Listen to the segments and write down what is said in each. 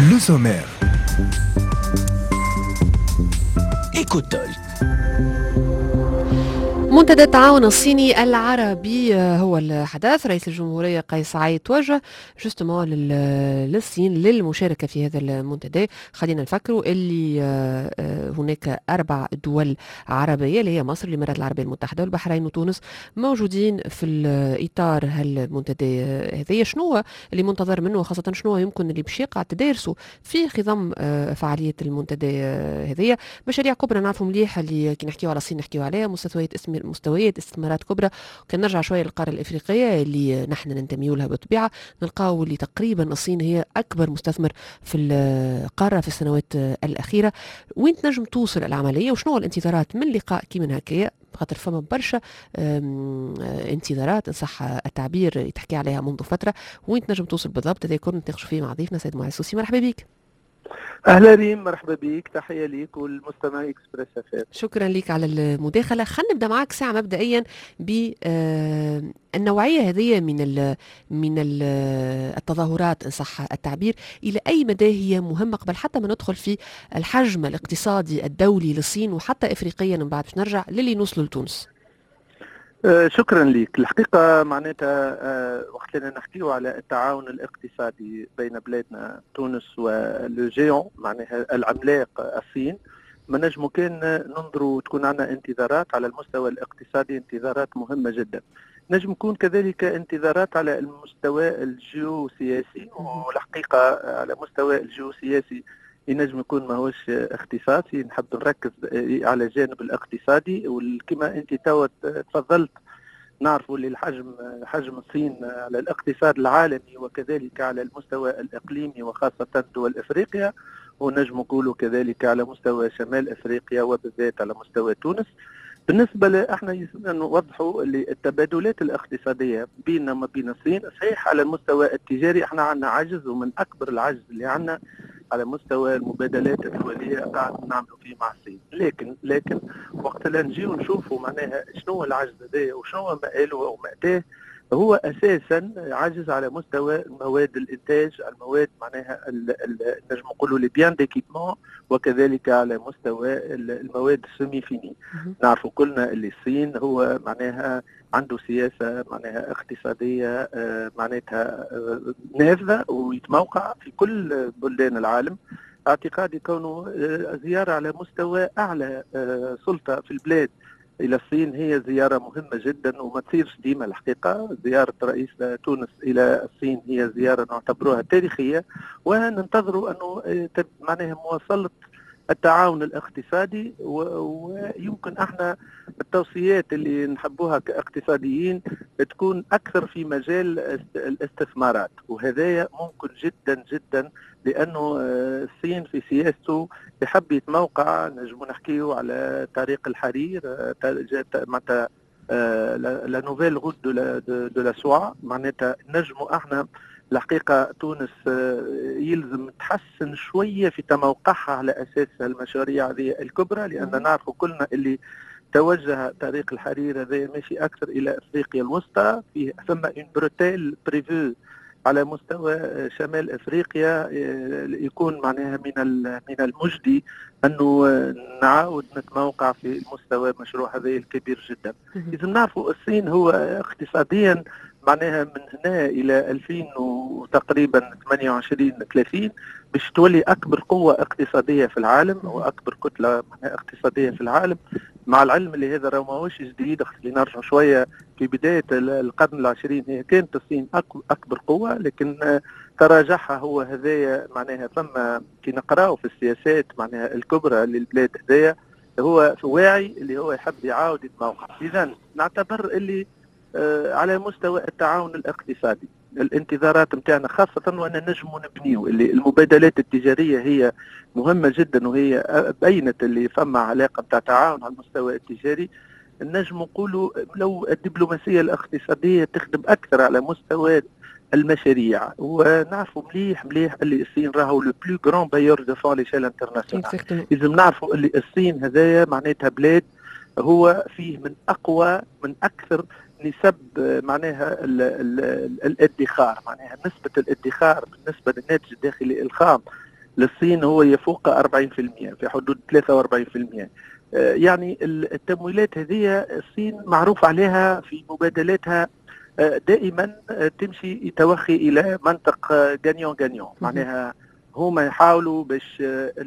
Le sommaire. Écotol. منتدى التعاون الصيني العربي هو الحدث. رئيس الجمهورية قيس سعيد توجه جوستومون للصين للمشاركة في هذا المنتدى. خلينا نفكروا اللي هناك 4 دول عربية اللي هي مصر، الإمارات العربية المتحدة والبحرين وتونس موجودين في الإطار هالمنتدى هذايا. شنو اللي منتظر منه، خاصة شنو يمكن اللي باش يقع تدارسه في خضم فعالية المنتدى هذايا؟ مشاريع كبرى نعرفوا مليح اللي كي نحكيو على الصين نحكيو عليها مستويات استثمارات كبرى. وكان نرجع شويه للقاره الافريقيه اللي نحن ننتميو لها بالطبيعه، نلقاو اللي تقريبا الصين هي اكبر مستثمر في القاره في السنوات الاخيره. وين تنجم توصل العمليه وشنو الانتظارات من لقاء كيما هكايا؟ خاطر فما برشا انتظارات ان صح التعبير تحكي عليها منذ فتره. وين تنجم توصل بالضبط؟ هذا كنا نتناقشوا فيه مع ضيفنا سيد معز السوسي. مرحبا بك. اهلا ريم، مرحبا بك، تحيه ليك والمستمعي اكسبريس اف. شكرا لك على المداخله. خلينا نبدا معك ساعه مبدئيا بالنوعيه هذه من التظاهرات ان صح التعبير. الى اي مدى هي مهمه قبل حتى ما ندخل في الحجم الاقتصادي الدولي للصين وحتى افريقيا من بعد باش نرجع للي نوصلوا لتونس؟ شكرا لك. الحقيقة معناتها وقت اللي نحكيو على التعاون الاقتصادي بين بلادنا تونس والجيون معناها العملاق الصين، ما نجمو كان ننظروا تكون عندنا انتظارات على المستوى الاقتصادي، انتظارات مهمة جدا. نجم يكون كذلك انتظارات على المستوى الجيوسياسي، والحقيقة على مستوى الجيوسياسي ينجم يكون ماهوش اختصاصي. نحب نركز على الجانب الاقتصادي، وكما انت تفضلت نعرفوا اللي حجم الصين على الاقتصاد العالمي وكذلك على المستوى الاقليمي وخاصه دول افريقيا، ونجم نقولوا كذلك على مستوى شمال افريقيا وبالذات على مستوى تونس. بالنسبه احنا يسمى نوضحوا اللي التبادلات الاقتصاديه بيننا وما بين الصين صحيح على المستوى التجاري احنا عندنا عجز، ومن اكبر العجز اللي عندنا على مستوى المبادلات الدوليه قاعد نعملوا فيه مع الصين. لكن وقت اللي نجيو نشوفوا معناها شنو العجز هذا وشنو مآله ومأتاه، هو اساسا عجز على مستوى المواد الانتاج، المواد معناها نجم نقولوا لي بيان ديكيبمون، وكذلك على مستوى المواد السيمي فيني. نعرفوا كلنا اللي الصين هو معناها عنده سياسه معناها اقتصاديه معناتها نافذه ويتموقع في كل بلدان العالم. اعتقادي كونه زياره على مستوى اعلى سلطه في البلاد إلى الصين هي زيارة مهمة جدا وما تصيرش ديما. الحقيقة زيارة رئيس تونس إلى الصين هي زيارة نعتبروها تاريخية، وننتظروا أنه معناها مواصلة التعاون الاقتصادي. ويمكن احنا التوصيات اللي نحبوها كاقتصاديين تكون اكثر في مجال الاستثمارات، وهذايا ممكن جدا جدا لانه الصين في سياسته يحب يتموقع. نجم نحكيه على طريق الحرير معناتها لا نوفيل روت دو لا سوا، معناتها نجموا احنا الحقيقة تونس يلزم تحسن شوية في تموقعها على أساس المشاريع هذه الكبرى، لأن نعرف كلنا اللي توجه طريق الحرير هذا ماشي أكثر إلى أفريقيا الوسطى. ثم إن بروتيل بريفو على مستوى شمال أفريقيا يكون معناها من المجدي أنه نعاود نتموقع في المستوى مشروع هذا الكبير جدا. إذا نعرفوا الصين هو اقتصاديا معناها من هنا إلى 2000 وتقريبا 28-30 باش تولي أكبر قوة اقتصادية في العالم وأكبر كتلة اقتصادية في العالم. مع العلم اللي هذا راه ماهوش جديد، خلينا نرجع شوية في بداية القرن العشرين هي كانت الصين أكبر قوة، لكن تراجعها هو هذايا معناها. ثم كي نقراو في السياسات معناها الكبرى للبلاد هذايا هو واعي اللي هو يحب يعاود يتموقع. إذا نعتبر اللي على مستوى التعاون الاقتصادي الانتظارات نتاعنا خاصة وأن نجموا نبنيو اللي المبادلات التجارية هي مهمة جدا، وهي بينت اللي فما علاقة بتاع تعاون على المستوى التجاري. نجم نقولوا لو الدبلوماسية الاقتصادية تخدم أكثر على مستوى المشاريع، ونعرفوا مليح اللي الصين راهو لو بلو غران بايور دو فون ليشيل انترناسيونال. لازم نعرفوا اللي الصين هذايا معناتها بلاد هو فيه من أكثر نسب معناها الادخار، معناها نسبة الادخار بالنسبة للناتج الداخلي الخام للصين هو يفوق 40%، في حدود 43%. يعني التمويلات هذه الصين معروف عليها في مبادلاتها دائما تمشي توخي الى منطق غانيون غانيون، معناها هما يحاولوا باش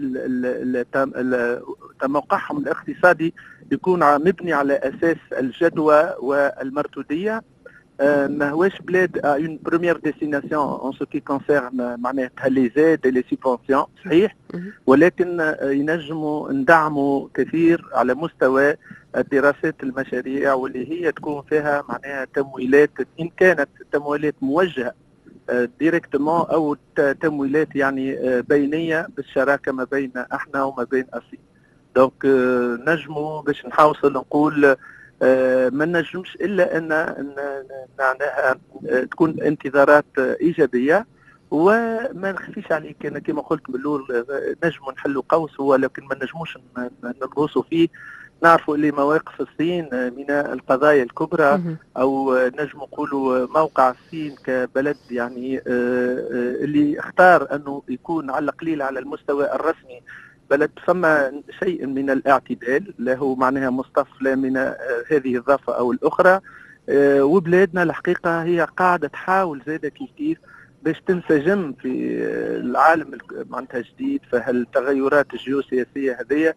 موقعهم الاقتصادي يكون مبني على اساس الجدوى والمردوديه. ما هوش بلاد اون بروميير ديستيناسيون اون سو كي كونسيرن معناتها لي زيد لي سيبونسيون، صحيح، ولكن ينجموا ندعموا كثير على مستوى دراسات المشاريع واللي هي تكون فيها معناها تمويلات، ان كانت تمويلات موجهه ديريكتومون او تمويلات يعني بينيه بالشراكه ما بين احنا وما بين الصين. دونك نجموا باش نحاول نقول ما نجمش الا ان معناها تكون انتظارات ايجابيه. وما نخفيش عليك انا كما قلت بالاول نجموا نحلوا قوس هو، لكن ما نجموش نغوصوا فيه. نعرفوا اللي مواقف الصين من القضايا الكبرى، او نجم نقولوا موقع الصين كبلد يعني اللي اختار انه يكون على القليل على المستوى الرسمي بلد فما شيء من الاعتدال، له معناها مصطف لا من هذه الضفه او الاخرى. وبلادنا الحقيقه هي قاعده تحاول زاده كيف باش تنسجم في العالم معناتها جديد. فهالتغيرات الجيوسياسيه هذه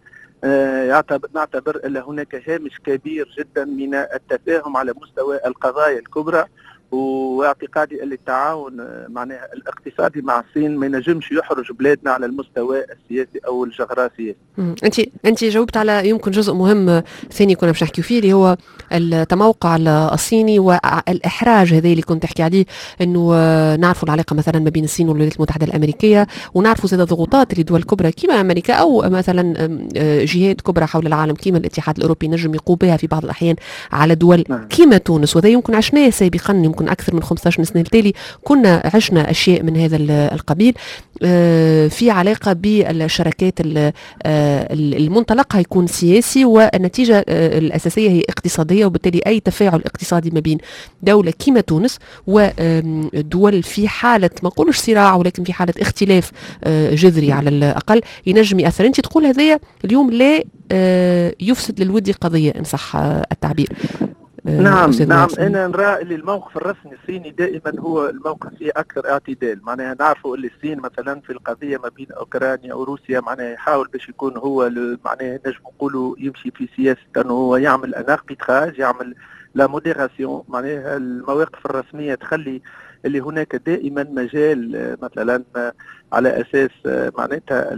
نعتبر ان هناك هامش كبير جدا من التفاهم على مستوى القضايا الكبرى، واعتقادي ان التعاون معناها الاقتصادي مع الصين ما ينجمش يحرج بلادنا على المستوى السياسي او الجغرافي. انت جاوبت على يمكن جزء مهم ثاني كنا باش نحكيو فيه، اللي هو التموقع الصيني والاحراج هذا اللي كنت تحكي عليه، انه نعرفوا العلاقه مثلا ما بين الصين والولايات المتحده الامريكيه، ونعرفوا زاد الضغوطات اللي دول كبرى كيما امريكا او مثلا جهات كبرى حول العالم كيما الاتحاد الاوروبي نجم يقوم بها في بعض الاحيان على دول كيما تونس. وهذا يمكن عشناه سابقا، يمكن اكثر من 15 سنه بالتالي كنا عشنا اشياء من هذا القبيل في علاقه بالشراكات المنطلق هيكون سياسي والنتيجه الاساسيه هي اقتصاديه، وبالتالي اي تفاعل اقتصادي ما بين دوله كيما تونس ودول في حاله ما نقولش صراع ولكن في حاله اختلاف جذري على الاقل ينجم ياثر. انت تقول هذايا اليوم لا يفسد للود قضيه ان صح التعبير. نعم انا نرى اللي الموقف الرسمي الصيني دائما هو الموقف فيه اكثر اعتدال. معناها نعرفوا اللي الصين مثلا في القضيه ما بين اوكرانيا وروسيا معناها يحاول باش يكون هو معناها نجم نقولوا يمشي في سياسه انه هو يعمل ان اربيتراج، يعمل لا موديراسيون. معناها المواقف الرسميه تخلي اللي هناك دائما مجال مثلا على اساس معناتها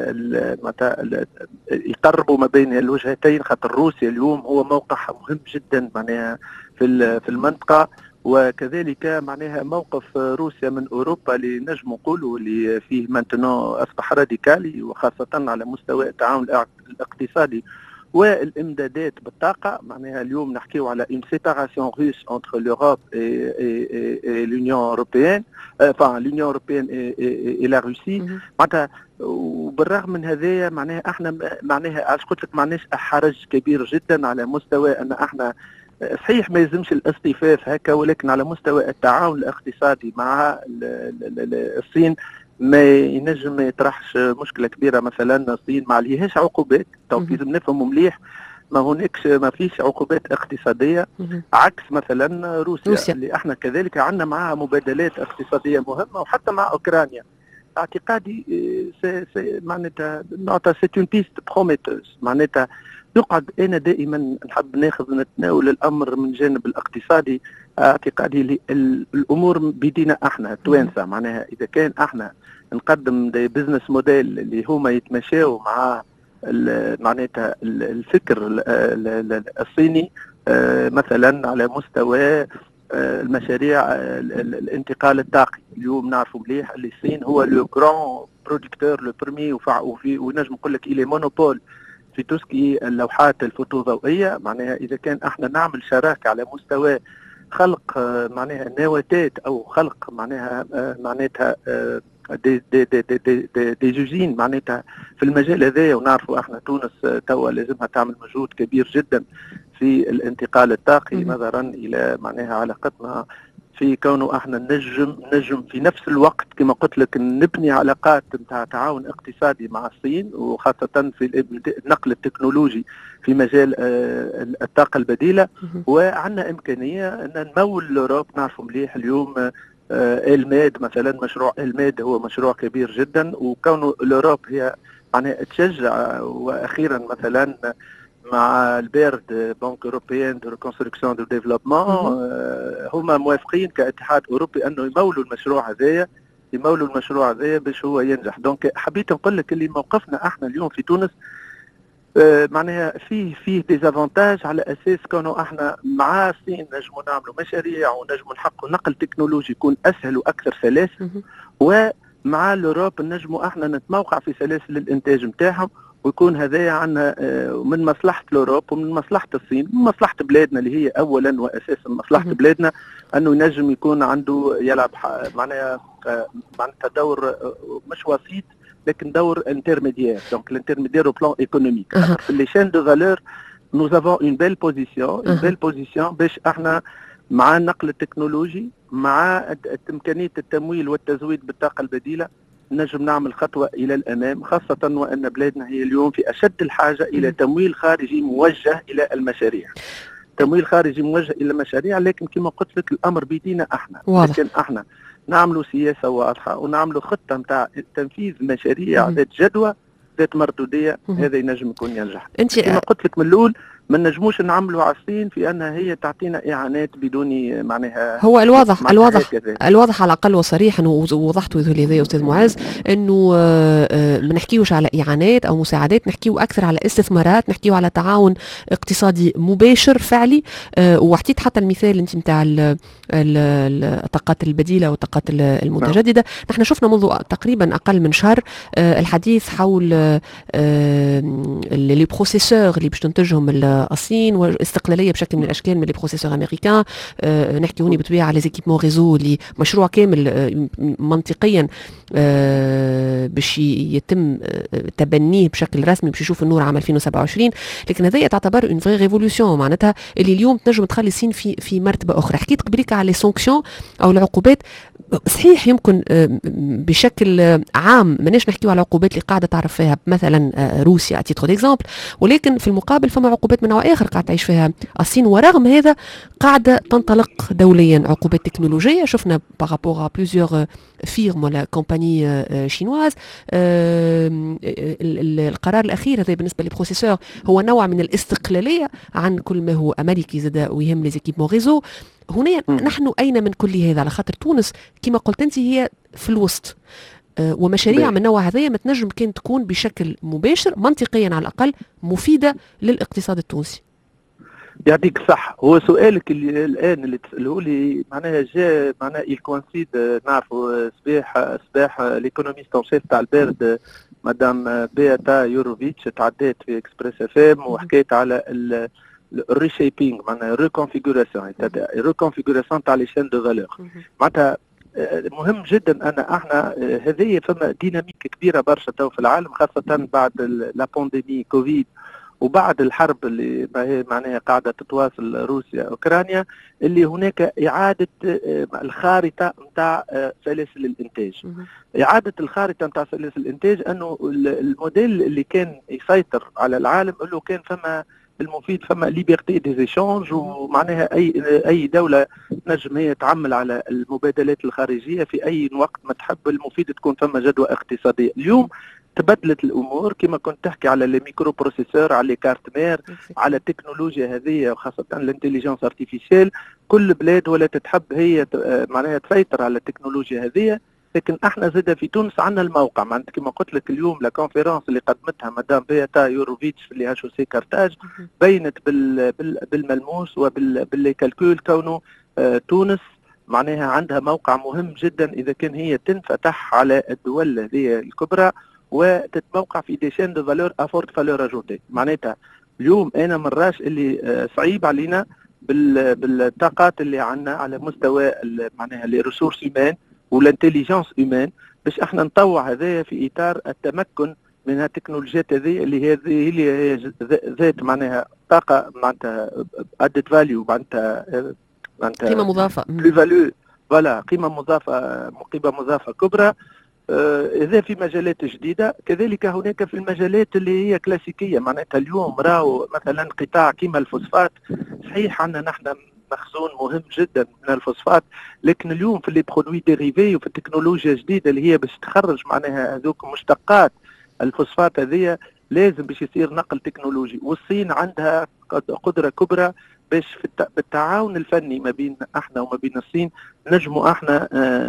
يقربوا ما بين الوجهتين، خاطر روسيا اليوم هو موقع مهم جدا معناها في المنطقه، وكذلك معناها موقف روسيا من اوروبا اللي نجم نقولوا اللي فيه مانتنو اصبح راديكالي، وخاصه على مستوى التعاون الاقتصادي والامدادات بالطاقه. معناها اليوم نحكيو على une séparation russe entre l'Europe et l'Union européenne، enfin l'Union européenne et la Russie. معناتها وبالرغم من هذايا معناها احنا معناها علاش قلت لك معناش حرج كبير جدا على مستوى ان احنا صحيح ما يلزمش الاصطفاف هكا، ولكن على مستوى التعاون الاقتصادي مع الصين ما ينجم ما يطرحش مشكله كبيره. مثلا الصين ما عليهاش عقوبات، لازم نفهموا مليح، ما فيش عقوبات اقتصاديه عكس مثلا روسيا اللي احنا كذلك عندنا معها مبادلات اقتصاديه مهمه، وحتى مع اوكرانيا. اعتقادي معناتها سي اون بيست بروميتوز. معناتها يقعد انا دائما نحب نتناول الامر من جانب الاقتصادي. اعتقادي الامور بيدينا احنا توانسه. معناها اذا كان احنا نقدم دي بزنس موديل اللي هما يتماشاو مع معناتها الفكر الصيني، مثلا على مستوى المشاريع الانتقال الطاقي. اليوم نعرفوا مليح اللي الصين هو لو غران برودكتور لو برمي، ونجم نقول لك إلي مونوبول في توسكي اللوحات الفوتوضوئيه. معناها اذا كان احنا نعمل شراكه على مستوى خلق معناها نواتات او خلق معناتها دي دي دي دي دي دي جوجين معناتها في المجال هذايا. ونعرفوا احنا تونس توا لازمها تعمل مجهود كبير جدا في الانتقال الطاقي نظرا الى معناها علاقتنا في كونه احنا نجم في نفس الوقت كما قلت لك نبني علاقات نتاع تعاون اقتصادي مع الصين، وخاصة في النقل التكنولوجي في مجال الطاقة البديلة. وعندنا إمكانية أن نمول الأوروب. نعرف مليح اليوم الماد مثلا، مشروع الماد هو مشروع كبير جدا، وكونه الأوروب هي يعني تشجع. وأخيرا مثلا مع البيرد بنك اوروبيان دو ريكونستركسيون دو ديفلوبمون هما موافقين كاتحاد اوروبي انه يمولوا المشروع هذايا باش هو ينجح. دونك حبيت نقول لك اللي موقفنا احنا اليوم في تونس معناها فيه ديزافونتاج، على اساس كانوا احنا مع الصين نجموا نعملوا مشاريع ونجموا نحققوا نقل تكنولوجي يكون اسهل واكثر سلاسه، ومع الاوروب نجموا احنا نتموقع في سلاسل الانتاج نتاعهم، ويكون هذايا عنا من مصلحة الأوروب ومن مصلحة الصين، من مصلحة بلادنا اللي هي أولا وأساسا مصلحة بلادنا، أنه ينجم يكون عنده يلعب معناها دور مش وسيط لكن دور انترميديير. دونك الانترميديير au plan économique. في les chaînes de valeur nous avons une belle position باش احنا مع النقل التكنولوجي، مع إمكانية التمويل والتزويد بالطاقة البديلة، نجم نعمل خطوة إلى الأمام، خاصة وأن بلادنا هي اليوم في أشد الحاجة إلى تمويل خارجي موجه إلى المشاريع. تمويل خارجي موجه إلى المشاريع، لكن كما قلت لك الأمر بيدينا احنا، لكن احنا نعملوا سياسة واضحة ونعملوا خطة متاع تنفيذ مشاريع ذات جدوى ذات مردودية. هذا ينجم يكون ينجح. كما قلت لك من الأول ما نجموش نعملوا على الصين في أنها هي تعطينا إعانات بدون معناها. هو الواضح على الأقل وصريح، أنه وضحت لي أستاذ معاذ أنه ما نحكيوش على إعانات أو مساعدات، نحكيو أكثر على استثمارات، نحكيو على تعاون اقتصادي مباشر فعلي. وحطيت حتى المثال أنت متاع الطاقات البديلة والطاقات المتجددة. نحن شفنا منذ تقريبا أقل من شهر الحديث حول لي بروسيسور اللي باش تنتجهم الصين، واستقلاليه بشكل من الاشكال من لي بروسيسور امريكان. نحكي هوني بالطبيعه على زيكيبمون ريزو اللي مشروع كامل منطقيا باش يتم تبنيه بشكل رسمي باش يشوف النور عام 2027. لكن هذه تعتبر اون فري ريفولوشن، معناتها اللي اليوم تنجم تخلي الصين في مرتبه اخرى. حكيت قبليك على لي سانكسيون او العقوبات، صحيح يمكن بشكل عام ماناش نحكيو على العقوبات اللي قاعده تعرف فيها مثلا روسيا اتيترو ديكزامبل، ولكن في المقابل فما عقوبات من نوع اخر قاعده تعيش فيها الصين، ورغم هذا قاعده تنطلق دوليا عقوبات تكنولوجيه. شفنا بارابور بليزيور فيرم ولا كومباني شينواز. القرار الاخير هذا بالنسبه للبروسيسور هو نوع من الاستقلاليه عن كل ما هو امريكي زاد ويهم لي زيكيبمون ريزو. هنا نحن أين من كل هذا؟ على خاطر تونس كما قلت أنت هي في الوسط، ومشاريع من نوع هذا ما تنجم كان تكون بشكل مباشر منطقيا على الأقل مفيدة للاقتصاد التونسي. يعطيك صح. هو سؤالك اللي الآن اللي تسأله لي معناها جاء معناها الكونسيد، نعرفوا صباح ليكونوميست ان شيف تاع البرد مدام بياتا يوروفيتش تعدات في اكسبريس اف ام وحكيت على الريشيبينغ، معناها ريكونفيغوراسيون تاع لي شين دو فالور. معناتها مهم جدا ان احنا هذه فما ديناميك كبيره برشا تو في العالم، خاصه بعد لا بانديمي كوفيد وبعد الحرب اللي معناها قاعده تتواصل روسيا اوكرانيا، اللي هناك اعاده الخارطه نتاع سلاسل الانتاج. اعاده الخارطه نتاع سلاسل الانتاج انه الموديل اللي كان يسيطر على العالم اللي كان فما المفيد، فما ليبرتي دي زيشانج، ومعناها اي دوله نجم هي تعمل على المبادلات الخارجيه في اي وقت ما تحب. المفيد تكون فما جدوى اقتصاديه. اليوم تبدلت الامور كما كنت تحكي على لي ميكرو بروسيسور، على لي كارت مير، على التكنولوجيا هذه وخاصه الانتليجنس ارتيفيشيال. كل بلاد ولا تتحب هي معناها تسيطر على التكنولوجيا هذه. لكن احنا زاد في تونس عندنا الموقع، معناتها كما قلت لك اليوم لا كونفيرونس اللي قدمتها مدام بياتا يوروفيتش في اللي HEC كارتاج بينت بالملموس وباللي كالكول كونه تونس معناها عندها موقع مهم جدا اذا كان هي تنفتح على الدول هذه الكبرى وتتموقع في دي شين دو فالور افورت فالور اجوتي. معناتها اليوم انا مراش اللي صعيب علينا بالطاقات اللي عندنا على مستوى معناها لي ريسورس هيومان والانتليجنس هيومان، باش احنا نطوع هذايا في اطار التمكن من التكنولوجيات هذه اللي هي ذات معناها طاقه معناتها ادد فاليو معناتها قيمة مضافة. بلو فالو، فوالا قيمة مضافة كبرى. إذا في مجالات جديدة، كذلك هناك في المجالات اللي هي كلاسيكية. معناتها اليوم راهو مثلا قطاع كيما الفوسفات، صحيح عندنا نحن مخزون مهم جدا من الفوسفات، لكن اليوم في لي برودوي ديريفي وفي التكنولوجيا الجديدة اللي هي باش تخرج معناها هذوك مشتقات الفوسفات هذه، لازم باش يصير نقل تكنولوجي. والصين عندها قدرة كبرى باش بالتعاون الفني ما بين احنا وما بين الصين نجموا احنا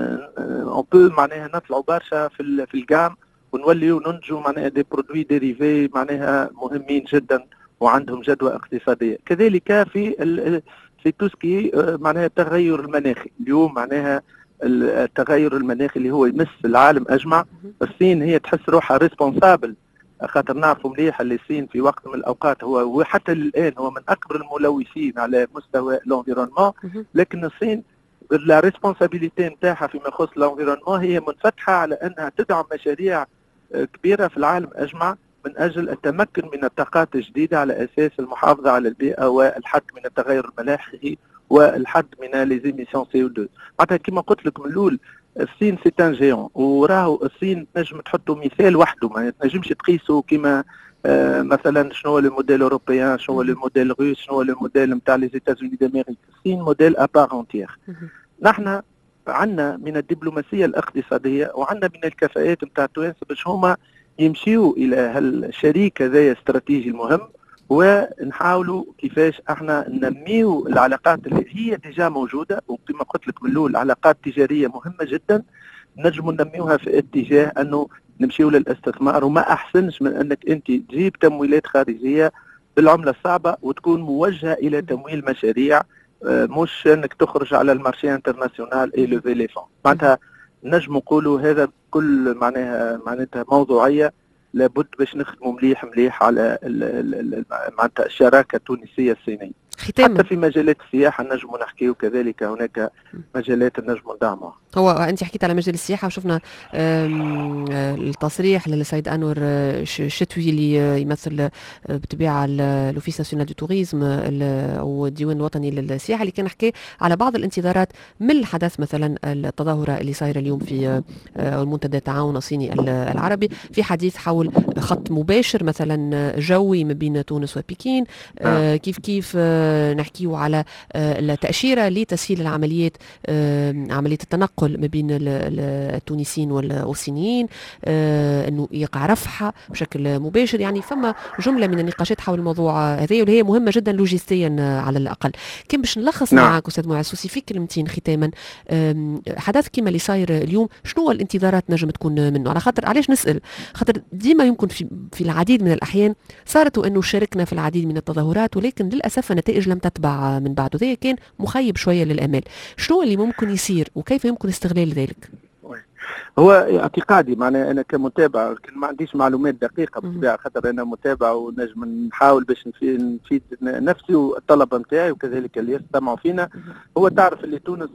معناها نطلعوا برشا في الجام، ونوليوا ننتجوا معناها دي برودوي ديريفي معناها مهمين جدا وعندهم جدوى اقتصاديه. كذلك في توسكي معناها التغير المناخي. اليوم معناها التغير المناخي اللي هو يمس العالم اجمع، الصين هي تحس روحها ريسبونسابل، خاطر نعرفوا مليح اللي الصين في وقت من الاوقات هو وحتى الان هو من اكبر الملوثين على مستوى الانفيرونمون، لكن الصين لا ريسبونسابيلتي نتاعها فيما يخص الانفيرونمون هي منفتحه على انها تدعم مشاريع كبيره في العالم اجمع من اجل التمكن من الطاقات الجديده على اساس المحافظه على البيئه والحد من التغير المناخي والحد من لي زيميسيون سي او 2. معناتها كما قلت لك من الاول الصين سي ان جيون، وراهو الصين تنجم تحطوا مثال وحده، ما تنجمش تقيسوا كما مثلا شنو هو الموديل اوروبيان، شنو هو الموديل روس، شنو هو الموديل نتاع لي زيتازوني دامريكا. الصين موديل ابار انتيير. نحن عندنا من الدبلوماسيه الاقتصاديه وعندنا من الكفاءات نتاع التوانسه باش هما يمشيوا الى هالشريك هذا استراتيجي المهم، ونحاولوا كيفاش احنا ننميو العلاقات اللي هي ديجا موجوده. وكما قلت لك من الاول علاقات تجاريه مهمه جدا نجموا ننميوها في اتجاه انه نمشيو للاستثمار. وما احسنش من انك انت تجيب تمويلات خارجيه بالعمله الصعبه وتكون موجهه الى تمويل مشاريع، مش انك تخرج على المارشي انترناسيونال اي لوفي لي فون. معناتها نجم نقولوا هذا كل معناتها موضوعيه لابد باش نخدموا مليح على معناتها الشراكه التونسيه الصينيه. حتى في مجالات السياحه نجموا نحكيوا كذلك، هناك مجالات نجموا ندعموها. هو انت حكيت على مجال السياحه وشفنا التصريح للسيد انور الشتوي اللي يمثل بالطبيعه الاوفيس ناسيونال دو توريزم او الديوان الوطني للسياحه، اللي كان حكى على بعض الانتظارات من الحدث مثلا التظاهره اللي صايره اليوم في المنتدى التعاون الصيني العربي، في حديث حول خط مباشر مثلا جوي ما بين تونس وبكين. كيف نحكيو على التأشيرة لتسهيل العمليات، عملية التنقل ما بين التونسيين والصينيين، انه يقع رفحة بشكل مباشر. يعني فما جملة من النقاشات حول الموضوع هذا واللي هي مهمة جدا لوجستيا على الأقل. كان باش نلخص معك أستاذ معز السوسي في كلمتين ختاما، حدث كما اللي صاير اليوم شنو الانتظارات نجم تكون منه؟ على خاطر علاش نسأل؟ خاطر ديما يمكن في العديد من الأحيان صارت أنه شاركنا في العديد من التظاهرات، ولكن للأسف النتائج لم تتبع من بعده. ذلك كان مخيب شوية للأمال. شنو اللي ممكن يصير وكيف يمكن استغلال ذلك؟ هو اعتقادي معناه انا كمتابع لكن ما عنديش معلومات دقيقه بالطبيعه، خاطر انا متابع ونجم نحاول باش نفيد نفسي والطلبه نتاعي وكذلك اللي يستمعوا فينا. هو تعرف اللي تونس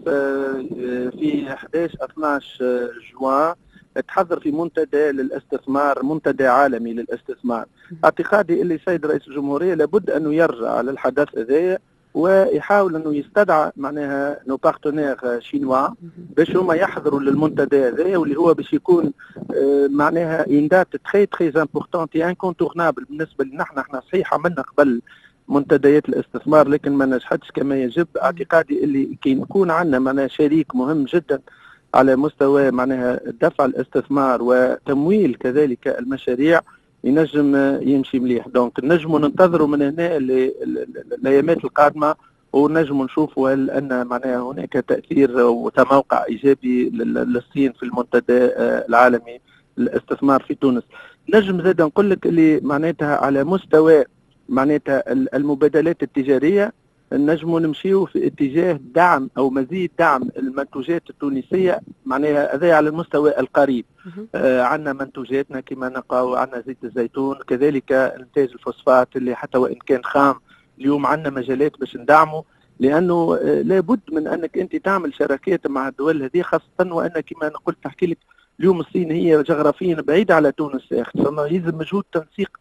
في 11-12 جوان تحضر في منتدى للاستثمار، منتدى عالمي للاستثمار. اعتقادي اللي السيد رئيس الجمهوريه لابد انه يرجع على الحدث هذايا ويحاول انه يستدعى معناها نو بارتنير شينوا باش هما يحضروا للمنتدى هذايا، واللي هو باش يكون معناها اون دات تري تري امبورطونت اي انكونتورنابل بالنسبه لنا. احنا صحيح عملنا قبل منتديات الاستثمار لكن ما نجحتش كما يجب. اعتقادي اللي كي نكون عندنا معناها شريك مهم جدا على مستوى معناها دفع الاستثمار وتمويل كذلك المشاريع ينجم يمشي مليح. دونك نجموا ننتظروا من هنا الايامات القادمه ونجموا نشوفوا هل ان معناها هناك تاثير وتموقع ايجابي للصين في المنتدى العالمي للاستثمار في تونس. نجم زاد نقول لك اللي معناتها على مستوى معناتها المبادلات التجاريه نجموا نمشيو في اتجاه دعم او مزيد دعم المنتوجات التونسيه، معناها هذا على المستوى القريب. عندنا منتوجاتنا كما نلقاو، عندنا زيت الزيتون كذلك انتاج الفوسفات اللي حتى وان كان خام اليوم عندنا مجالات باش ندعمه، لانه لابد من انك انت تعمل شراكات مع الدول هذه، خاصه وان كما قلت تحكي لك اليوم الصين هي جغرافيا بعيده على تونس، فما يلزم مجهود تنسيق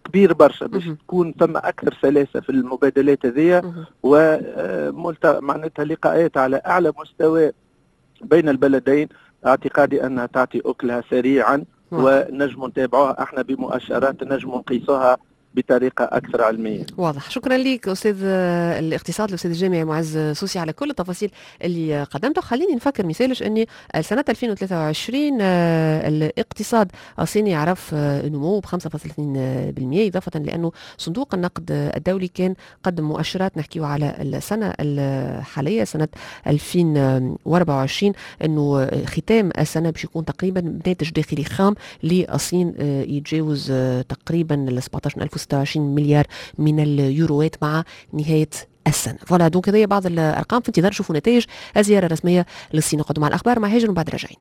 كبير برشا باش تكون ثم اكثر سلاسه في المبادلات هذيا، معناتها لقاءات على اعلى مستوى بين البلدين. اعتقادي انها تعطي اكلها سريعا ونجم نتابعوها احنا بمؤشرات نجم نقيسوها بطريقة أكثر علمية. واضح. شكرا لك أستاذ الاقتصاد الأستاذ الجامعي معز سوسي على كل التفاصيل اللي قدمته. خليني نفكر مثالش أني سنة 2023 الاقتصاد الصيني عرف نمو ب 5.2%، إضافة لأنه صندوق النقد الدولي كان قدم مؤشرات نحكيه على السنة الحالية سنة 2024 أنه ختام السنة باش يكون تقريبا ناتج داخلي خام للصين يتجاوز تقريبا 26 مليار من اليوروات مع نهاية السنة. فوالا دونك هذه بعض الأرقام، في انتظار نشوفوا نتائج الزيارة الرسمية للصين. نقعدوا مع الأخبار مع هاجر وبعد راجعين.